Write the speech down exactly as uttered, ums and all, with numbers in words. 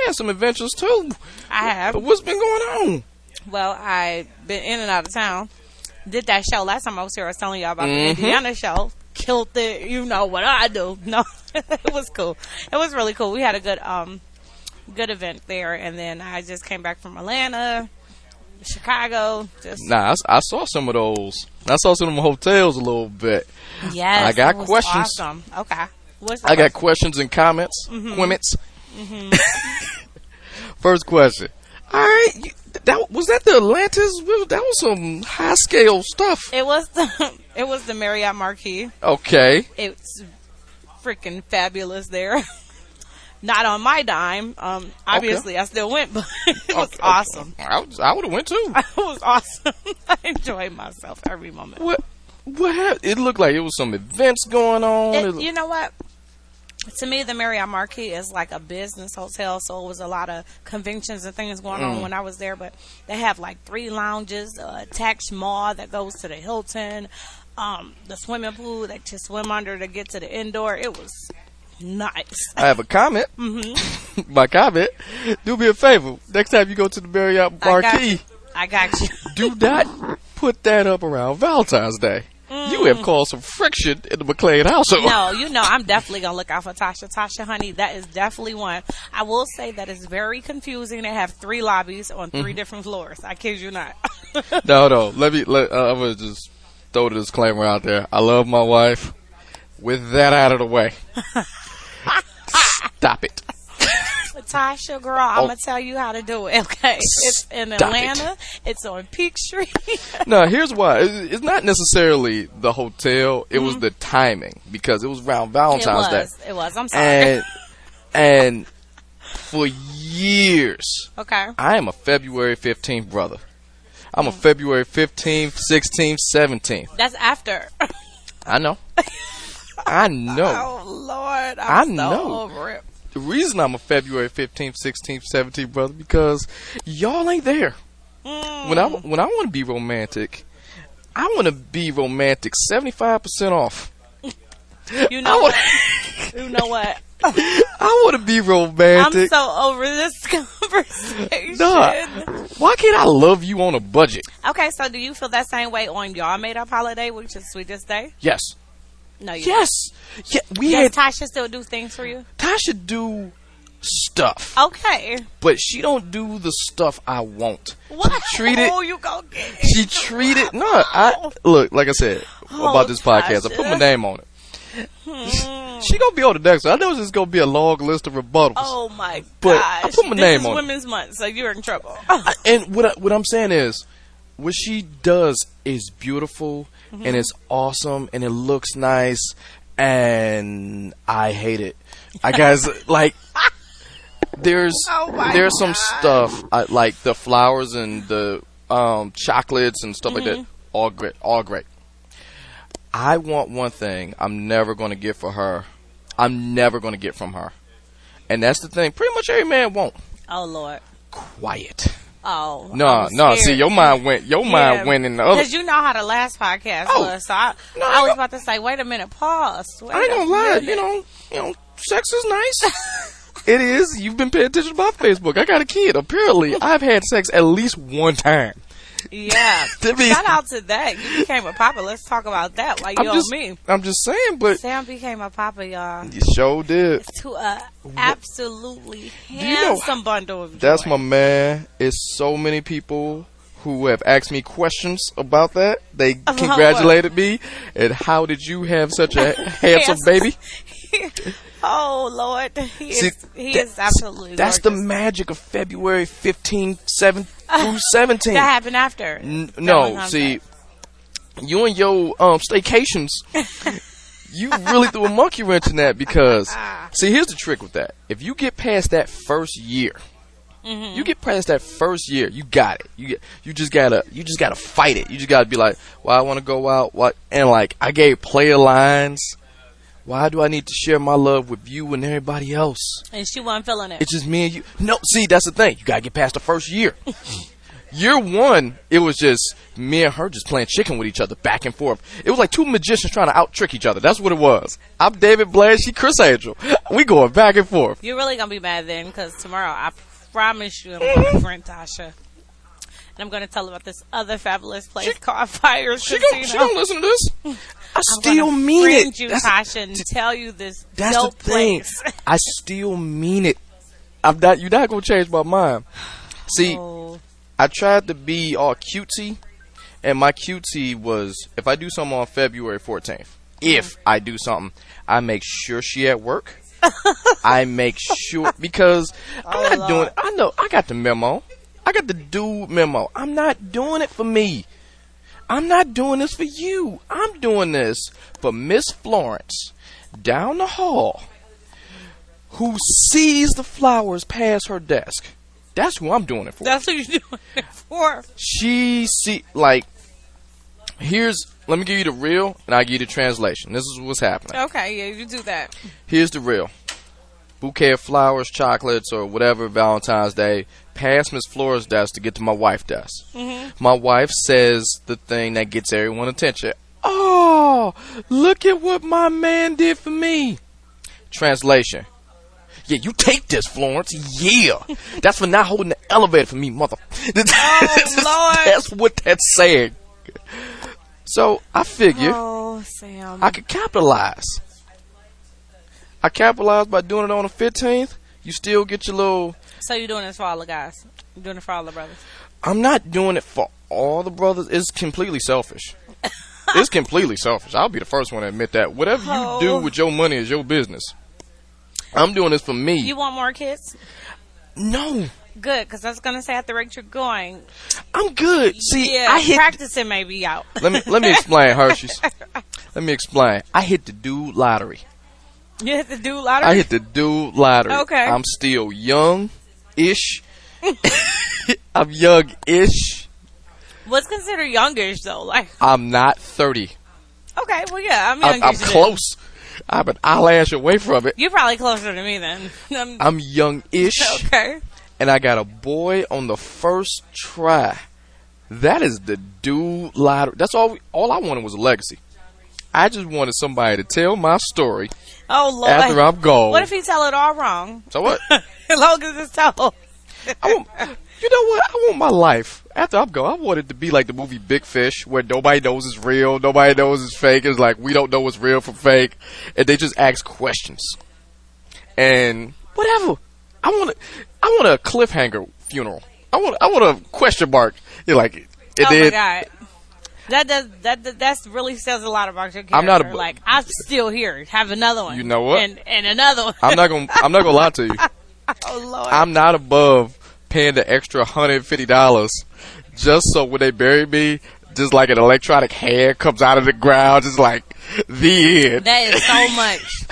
had some adventures too. I have. But what's been going on? Well, I've been in and out of town. Did that show last time I was here. I was telling y'all about Mm-hmm. the Indiana show. Killed it. You know what I do. No, it was cool. It was really cool. We had a good um good event there, and then I just came back from Atlanta, Chicago. Just Nah, I, I saw some of those. I saw some of them hotels a little bit. yes, I got it was questions. Awesome. Okay. What's the I got question? questions and comments. Mm-hmm. Comments. First question. All right, you, that was that the Atlantis? That was some high scale stuff. It was the it was the Marriott Marquis. Okay. It's freaking fabulous there. Not on my dime. Um, obviously, I still went, but it was Okay. awesome. I, was- I would have went too. It was awesome. I enjoyed myself every moment. What? What happened? It looked like it was some events going on. It, It- you know what? To me, the Marriott Marquis is like a business hotel, so it was a lot of conventions and things going on when I was there. But they have like three lounges, a Taj Mall that goes to the Hilton, um, the swimming pool that you swim under to get to the indoor. It was nice. I have a comment. Mm-hmm. My comment. Do me a favor. Next time you go to the Marriott I got Marquis, you. I got you. do not put that up around Valentine's Day. You have caused some friction in the McLean household. No, you know, I'm definitely going to look out for Tasha. Tasha, honey, that is definitely one. I will say that it's very confusing. They have three lobbies on three different floors. I kid you not. No, no. Let me. Let, uh, I'm gonna just throw the disclaimer out there. I love my wife. With that out of the way, stop it. Tasha, girl, I'm going to tell you how to do it, okay? It's in Stop Atlanta. It's on Peachtree. No, here's why. It- It's not necessarily the hotel. It was the timing because it was around It Valentine's was. Day, It was. I'm sorry. and and for years, okay. I am a February fifteenth brother. I'm a February fifteenth, sixteenth, seventeenth. That's after. I know. I know. Oh, Lord. I I'm so know. over it. The reason I'm a February fifteenth, sixteenth, seventeenth brother because y'all ain't there. Mm. When I when I want to be romantic, I want to be romantic seventy-five percent off. You I know want what? You know what? I want to be I'm romantic. so over this conversation. Nah, why can't I love you on a budget? Okay, so do you feel that same way on y'all made up holiday, which is Sweetest Day? Yes. No, you Yes. Yeah, we Does had Tasha still do things for you? Tasha do stuff, Okay. but she don't do the stuff I want. What? She treat it. Oh, you go get it. She treated no. I look like I said Oh, about this podcast. I put my Tasha. name on it. She gonna be on the next one. I know it's gonna be a long list of rebuttals. Oh my But gosh! I put my this name is on it. Women's Month, so you're in trouble. I- and what I, what I'm saying is, what she does is beautiful Mm-hmm. and it's awesome and it looks nice, and I hate it. I guys like. There's Oh my there's some God. stuff I, like the flowers and the um, chocolates and stuff like Mm-hmm. that. All great, all great. I want one thing I'm never going to get for her. I'm never going to get from her, and that's the thing. Pretty much every man won't. Oh Lord. Quiet. Oh No, no. See, your mind went. Your mind went in the other. Because you know how the last podcast Oh. was. So I, No, I was I- about to say, wait a minute, pause. Wait I ain't a gonna lie. minute. You know, you know, sex is nice. It is. You've been paying attention to my Facebook. I got a kid. Apparently, I've had sex at least one time. Yeah. To me- Shout out to that. You became a papa. Let's talk about that while you I'm on just, me. I'm just saying, but Sam became a papa, y'all. you sure did. To a absolutely you know- handsome bundle of joy. That's my man. It's so many people who have asked me questions about that. They About congratulated me. And how did you have such a handsome baby? Oh Lord, he See, is he that- is absolutely. That's the gorgeous. magic of February fifteenth, seventh through seventeenth. That happened after. N- That no, one see, contact. you and your um, staycations, you really threw a monkey wrench in that because, see, here's the trick with that. If you get past that first year, Mm-hmm. you get past that first year, you got it. You get, you just gotta, you just gotta fight it. You just gotta be like, well, I want to go out, what? And like, I gave player lines. Why do I need to share my love with you and everybody else? And she wasn't feeling it. It's just me and you. No, see, that's the thing. You gotta get past the first year. Year one, it was just me and her just playing chicken with each other back and forth. It was like two magicians trying to out trick each other. That's what it was. I'm David Blaine, she Chris Angel. We going back and forth. You're really gonna be mad then, because tomorrow I promise you I'm gonna confront Tasha, and I'm gonna tell her about this other fabulous place She- called Fires She Casino. don't, she don't listen to this. I I'm still gonna mean friend it. you, That's, Tasha, and tell you this that's dope the thing. place. I still mean it. I'm not. You're not gonna change my mind. See, Oh. I tried to be all cutesy, and my cutesy was if I do something on February fourteenth, if I do something, I make sure she at work. I make sure, because I'm Oh, not Lord. doing it. I know I got the memo. I got the dude memo. I'm not doing it for me. I'm not doing this for you. I'm doing this for Miss Florence down the hall who sees the flowers pass her desk. That's who I'm doing it for. That's what you're doing it for. She see like here's let me give you the real and I'll give you the translation. This is what's happening. Okay, yeah, you do that. Here's the real. Bouquet of flowers, chocolates, or whatever, Valentine's Day, past Miss Flora's desk to get to my wife's desk. Mm-hmm. My wife says the thing that gets everyone's attention. Oh, look at what my man did for me. Translation. Yeah, you take this, Florence. Yeah. That's for not holding the elevator for me, mother. Oh, Lord. That's what that's saying. So, I figure Oh, Sam. I could capitalize. I capitalized by doing it on the fifteenth. You still get your little... So you're doing this for all the guys? You're doing it for all the brothers? I'm not doing it for all the brothers. It's completely selfish. It's completely selfish. I'll be the first one to admit that. Whatever you Oh. do with your money is your business. I'm doing this for me. You want more kids? No, Good, because I was going to say at the rate you're going, I'm good. See, yeah, I hit... practicing may be out. Let me let me explain, Hershey's. Let me explain. I hit the dude lottery. You hit the dude lottery? I hit the dude lottery. Okay. I'm still young-ish. I'm young-ish. What's considered youngish, though? Like, I'm not thirty. okay, well, yeah, I'm I'm, youngish. I'm than- close. I'm an eyelash away from it. You're probably closer to me then. Um, I'm young-ish. okay. And I got a boy on the first try. That is the dude lottery. That's all. We, all I wanted was a legacy. I just wanted somebody to tell my story Oh, Lord. after I'm gone. What if he tell it all wrong? So what? As long as it's told. I want, you know what? I want my life after I'm gone. I want it to be like the movie Big Fish, where nobody knows it's real, nobody knows it's fake. It's like we don't know what's real from fake, and they just ask questions and whatever. I want a, I want a cliffhanger funeral. I want, I want a question mark. You're like, and Oh, then, my God. That does that that that's really says a lot about your character. I'm not a- like I'm still here. Have another one. You know what? And and another one. I'm not gonna, I'm not gonna lie to you. Oh, Lord. I'm not above paying the extra hundred and fifty dollars just so when they bury me, just like an electronic hand comes out of the ground, just like the end. That is so much.